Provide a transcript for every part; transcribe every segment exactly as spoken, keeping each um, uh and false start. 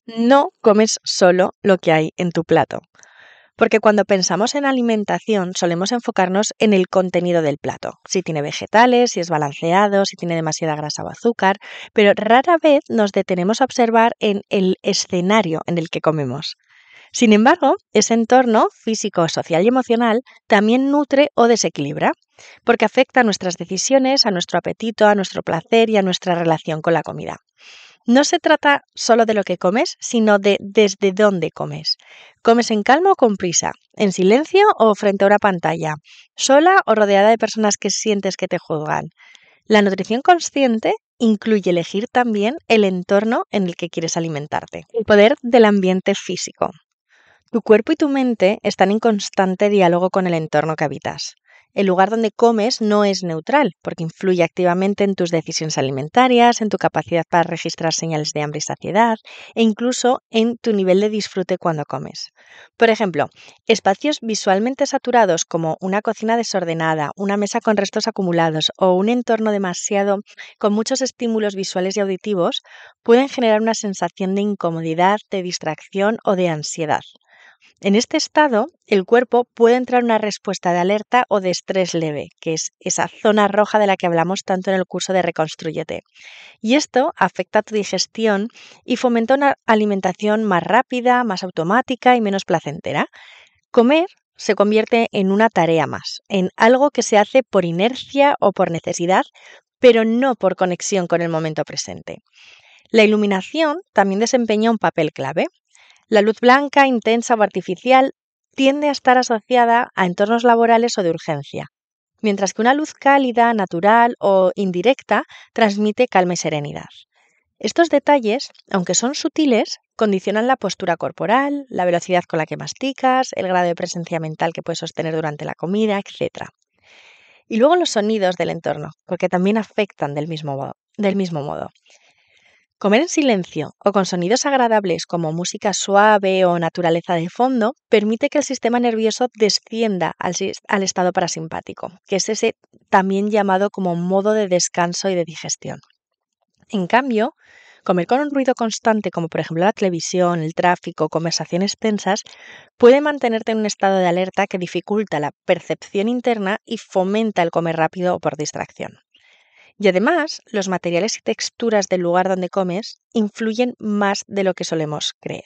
No comes solo lo que hay en tu plato, porque cuando pensamos en alimentación solemos enfocarnos en el contenido del plato, si tiene vegetales, si es balanceado, si tiene demasiada grasa o azúcar, pero rara vez nos detenemos a observar en el escenario en el que comemos. Sin embargo, ese entorno físico, social y emocional también nutre o desequilibra, porque afecta a nuestras decisiones, a nuestro apetito, a nuestro placer y a nuestra relación con la comida. No se trata solo de lo que comes, sino de desde dónde comes. ¿Comes en calma o con prisa? ¿En silencio o frente a una pantalla? ¿Sola o rodeada de personas que sientes que te juzgan? La nutrición consciente incluye elegir también el entorno en el que quieres alimentarte. El poder del ambiente físico. Tu cuerpo y tu mente están en constante diálogo con el entorno que habitas. El lugar donde comes no es neutral, porque influye activamente en tus decisiones alimentarias, en tu capacidad para registrar señales de hambre y saciedad, e incluso en tu nivel de disfrute cuando comes. Por ejemplo, espacios visualmente saturados como una cocina desordenada, una mesa con restos acumulados o un entorno demasiado con muchos estímulos visuales y auditivos pueden generar una sensación de incomodidad, de distracción o de ansiedad. En este estado, el cuerpo puede entrar en una respuesta de alerta o de estrés leve, que es esa zona roja de la que hablamos tanto en el curso de Reconstrúyete. Y esto afecta a tu digestión y fomenta una alimentación más rápida, más automática y menos placentera. Comer se convierte en una tarea más, en algo que se hace por inercia o por necesidad, pero no por conexión con el momento presente. La iluminación también desempeña un papel clave. La luz blanca, intensa o artificial tiende a estar asociada a entornos laborales o de urgencia, mientras que una luz cálida, natural o indirecta transmite calma y serenidad. Estos detalles, aunque son sutiles, condicionan la postura corporal, la velocidad con la que masticas, el grado de presencia mental que puedes sostener durante la comida, etcétera. Y luego los sonidos del entorno, porque también afectan del mismo modo. Del mismo modo. Comer en silencio o con sonidos agradables como música suave o naturaleza de fondo permite que el sistema nervioso descienda al, al estado parasimpático, que es ese también llamado como modo de descanso y de digestión. En cambio, comer con un ruido constante como por ejemplo la televisión, el tráfico, conversaciones tensas, puede mantenerte en un estado de alerta que dificulta la percepción interna y fomenta el comer rápido o por distracción. Y además, los materiales y texturas del lugar donde comes influyen más de lo que solemos creer.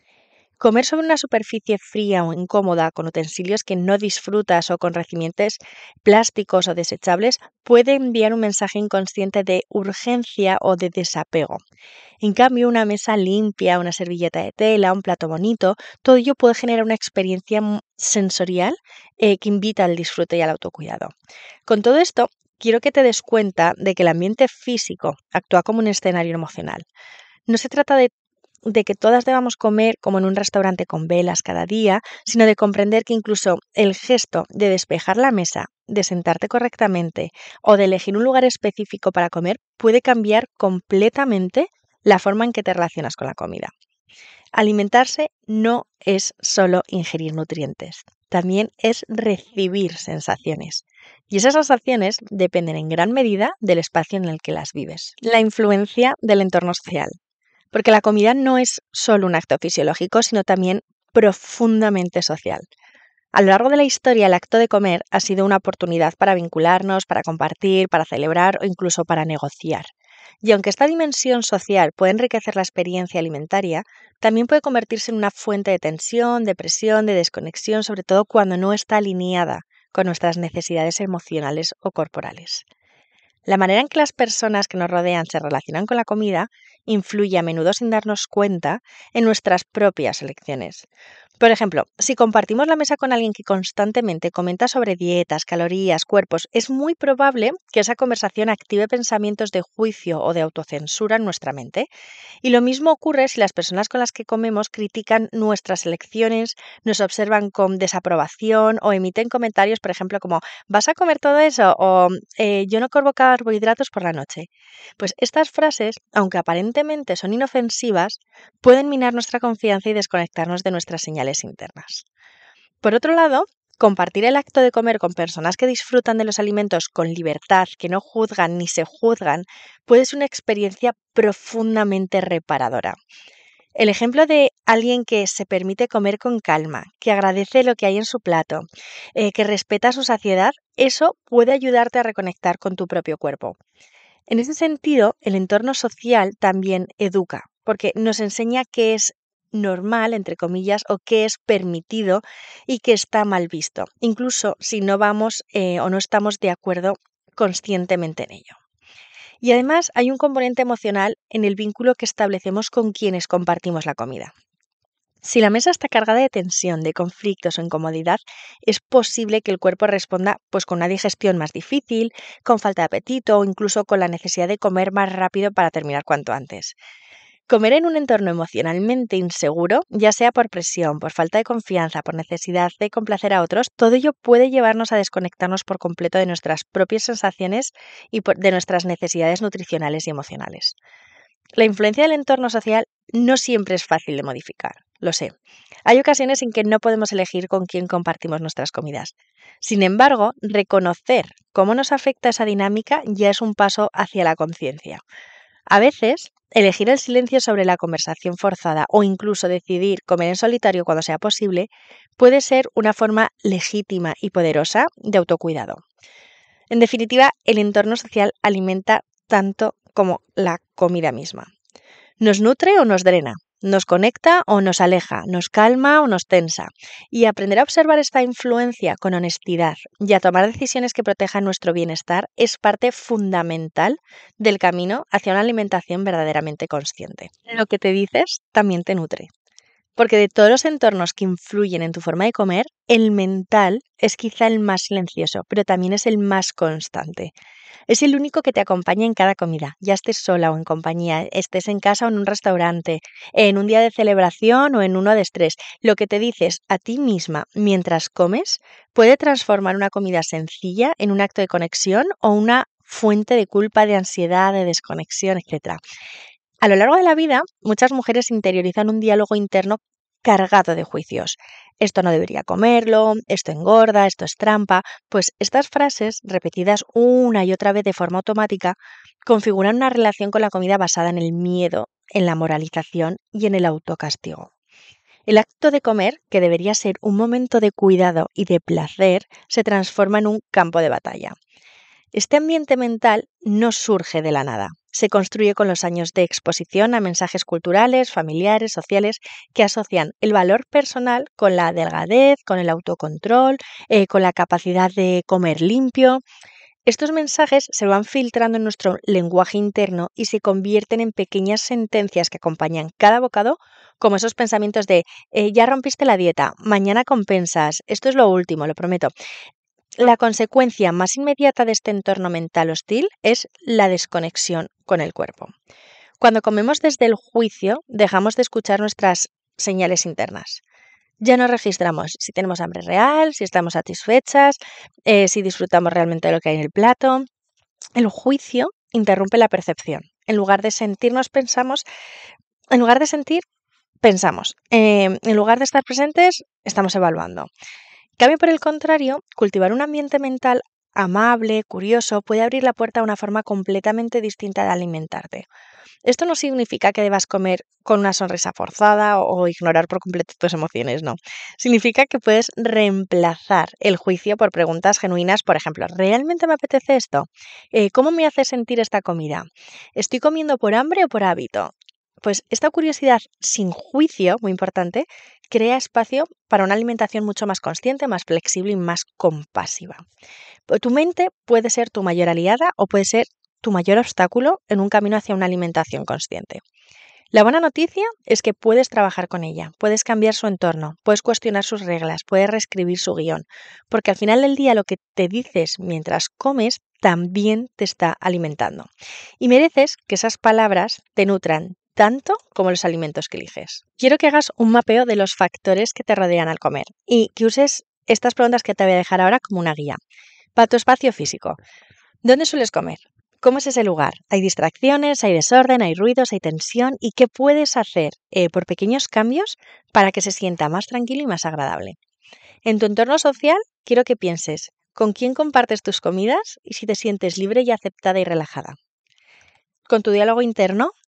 Comer sobre una superficie fría o incómoda con utensilios que no disfrutas o con recipientes plásticos o desechables puede enviar un mensaje inconsciente de urgencia o de desapego. En cambio, una mesa limpia, una servilleta de tela, un plato bonito, todo ello puede generar una experiencia sensorial eh, que invita al disfrute y al autocuidado. Con todo esto, quiero que te des cuenta de que el ambiente físico actúa como un escenario emocional. No se trata de, de que todas debamos comer como en un restaurante con velas cada día, sino de comprender que incluso el gesto de despejar la mesa, de sentarte correctamente o de elegir un lugar específico para comer puede cambiar completamente la forma en que te relacionas con la comida. Alimentarse no es solo ingerir nutrientes, también es recibir sensaciones. Y esas sensaciones dependen en gran medida del espacio en el que las vives. La influencia del entorno social. Porque la comida no es solo un acto fisiológico, sino también profundamente social. A lo largo de la historia, el acto de comer ha sido una oportunidad para vincularnos, para compartir, para celebrar o incluso para negociar. Y aunque esta dimensión social puede enriquecer la experiencia alimentaria, también puede convertirse en una fuente de tensión, de presión, de desconexión, sobre todo cuando no está alineada con nuestras necesidades emocionales o corporales. La manera en que las personas que nos rodean se relacionan con la comida influye a menudo sin darnos cuenta en nuestras propias elecciones. Por ejemplo, si compartimos la mesa con alguien que constantemente comenta sobre dietas, calorías, cuerpos, es muy probable que esa conversación active pensamientos de juicio o de autocensura en nuestra mente. Y lo mismo ocurre si las personas con las que comemos critican nuestras elecciones, nos observan con desaprobación o emiten comentarios, por ejemplo, como ¿vas a comer todo eso? O eh, yo no como carbohidratos por la noche. Pues estas frases, aunque aparentemente son inofensivas, pueden minar nuestra confianza y desconectarnos de nuestras señales internas. Por otro lado, compartir el acto de comer con personas que disfrutan de los alimentos con libertad, que no juzgan ni se juzgan, puede ser una experiencia profundamente reparadora. El ejemplo de alguien que se permite comer con calma, que agradece lo que hay en su plato, eh, que respeta su saciedad, eso puede ayudarte a reconectar con tu propio cuerpo. En ese sentido, el entorno social también educa, porque nos enseña qué es normal, entre comillas, o qué es permitido y qué está mal visto, incluso si no vamos eh, o no estamos de acuerdo conscientemente en ello. Y además hay un componente emocional en el vínculo que establecemos con quienes compartimos la comida. Si la mesa está cargada de tensión, de conflictos o incomodidad, es posible que el cuerpo responda pues con una digestión más difícil, con falta de apetito o incluso con la necesidad de comer más rápido para terminar cuanto antes. Comer en un entorno emocionalmente inseguro, ya sea por presión, por falta de confianza, por necesidad de complacer a otros, todo ello puede llevarnos a desconectarnos por completo de nuestras propias sensaciones y por- de nuestras necesidades nutricionales y emocionales. La influencia del entorno social no siempre es fácil de modificar, lo sé. Hay ocasiones en que no podemos elegir con quién compartimos nuestras comidas. Sin embargo, reconocer cómo nos afecta esa dinámica ya es un paso hacia la conciencia. A veces, elegir el silencio sobre la conversación forzada o incluso decidir comer en solitario cuando sea posible puede ser una forma legítima y poderosa de autocuidado. En definitiva, el entorno social alimenta tanto como la comida misma. ¿Nos nutre o nos drena? ¿Nos conecta o nos aleja? ¿Nos calma o nos tensa? Y aprender a observar esta influencia con honestidad y a tomar decisiones que protejan nuestro bienestar es parte fundamental del camino hacia una alimentación verdaderamente consciente. Lo que te dices también te nutre. Porque de todos los entornos que influyen en tu forma de comer, el mental es quizá el más silencioso, pero también es el más constante. Es el único que te acompaña en cada comida, ya estés sola o en compañía, estés en casa o en un restaurante, en un día de celebración o en uno de estrés. Lo que te dices a ti misma mientras comes puede transformar una comida sencilla en un acto de conexión o una fuente de culpa, de ansiedad, de desconexión, etcétera. A lo largo de la vida, muchas mujeres interiorizan un diálogo interno cargado de juicios. Esto no debería comerlo, esto engorda, esto es trampa. Pues estas frases, repetidas una y otra vez de forma automática, configuran una relación con la comida basada en el miedo, en la moralización y en el autocastigo. El acto de comer, que debería ser un momento de cuidado y de placer, se transforma en un campo de batalla. Este ambiente mental no surge de la nada. Se construye con los años de exposición a mensajes culturales, familiares, sociales, que asocian el valor personal con la delgadez, con el autocontrol, eh, con la capacidad de comer limpio. Estos mensajes se van filtrando en nuestro lenguaje interno y se convierten en pequeñas sentencias que acompañan cada bocado, como esos pensamientos de eh, ya rompiste la dieta, mañana compensas, esto es lo último, lo prometo. La consecuencia más inmediata de este entorno mental hostil es la desconexión con el cuerpo. Cuando comemos desde el juicio, dejamos de escuchar nuestras señales internas. Ya no registramos si tenemos hambre real, si estamos satisfechas, eh, si disfrutamos realmente de lo que hay en el plato. El juicio interrumpe la percepción. En lugar de sentirnos, pensamos, en lugar de sentir, pensamos. Eh, en lugar de estar presentes, estamos evaluando. Cambio por el contrario, cultivar un ambiente mental amable, curioso, puede abrir la puerta a una forma completamente distinta de alimentarte. Esto no significa que debas comer con una sonrisa forzada o ignorar por completo tus emociones, no. Significa que puedes reemplazar el juicio por preguntas genuinas, por ejemplo, ¿realmente me apetece esto? Eh, ¿Cómo me hace sentir esta comida? ¿Estoy comiendo por hambre o por hábito? Pues esta curiosidad sin juicio, muy importante, crea espacio para una alimentación mucho más consciente, más flexible y más compasiva. Pues tu mente puede ser tu mayor aliada o puede ser tu mayor obstáculo en un camino hacia una alimentación consciente. La buena noticia es que puedes trabajar con ella, puedes cambiar su entorno, puedes cuestionar sus reglas, puedes reescribir su guión, porque al final del día lo que te dices mientras comes también te está alimentando. Y mereces que esas palabras te nutran tanto como los alimentos que eliges. Quiero que hagas un mapeo de los factores que te rodean al comer y que uses estas preguntas que te voy a dejar ahora como una guía. Para tu espacio físico, ¿dónde sueles comer? ¿Cómo es ese lugar? ¿Hay distracciones, hay desorden, hay ruidos, hay tensión? ¿Y qué puedes hacer eh, por pequeños cambios para que se sienta más tranquilo y más agradable? En tu entorno social, quiero que pienses con quién compartes tus comidas y si te sientes libre y aceptada y relajada. Con tu diálogo interno,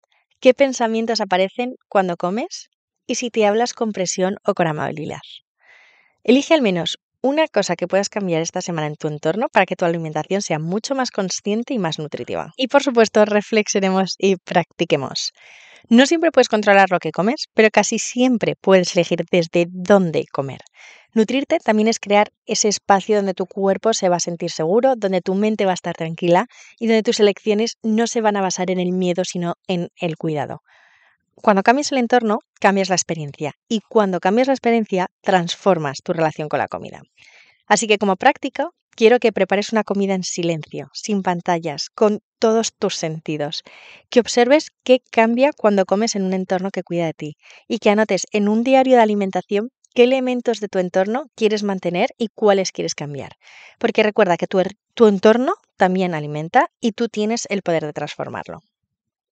qué pensamientos aparecen cuando comes y si te hablas con presión o con amabilidad. Elige al menos una cosa que puedas cambiar esta semana en tu entorno para que tu alimentación sea mucho más consciente y más nutritiva. Y por supuesto, reflexionemos y practiquemos. No siempre puedes controlar lo que comes, pero casi siempre puedes elegir desde dónde comer. Nutrirte también es crear ese espacio donde tu cuerpo se va a sentir seguro, donde tu mente va a estar tranquila y donde tus elecciones no se van a basar en el miedo, sino en el cuidado. Cuando cambias el entorno, cambias la experiencia y cuando cambias la experiencia, transformas tu relación con la comida. Así que como práctica, quiero que prepares una comida en silencio, sin pantallas, con todos tus sentidos, que observes qué cambia cuando comes en un entorno que cuida de ti y que anotes en un diario de alimentación qué elementos de tu entorno quieres mantener y cuáles quieres cambiar. Porque recuerda que tu, er- tu entorno también alimenta y tú tienes el poder de transformarlo.